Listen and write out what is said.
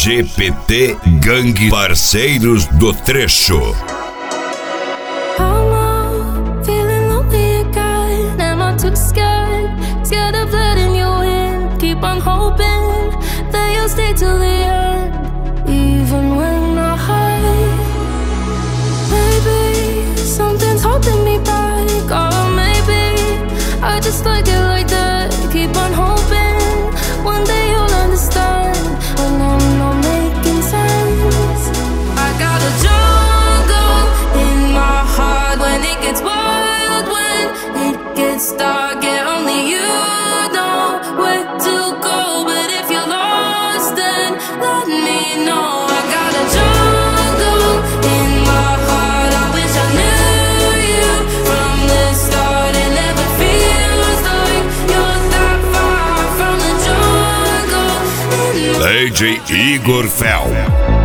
GPT Gangue Parceiros do Trecho. Scared of letting you in. Keep on hoping that you'll stay till the end, even when I hide. Maybe something's holding me back, or maybe I just like it like that. Keep on hoping one day you'll understand when I'm not making sense. I got a jungle in my heart when it gets wild, when it gets dark. Yeah, only you know where to go, but if you're lost, then let me know. I got a jungle in my heart. I wish I knew you from the start. It never feels like you're that far from the jungle. DJ Igor Fel.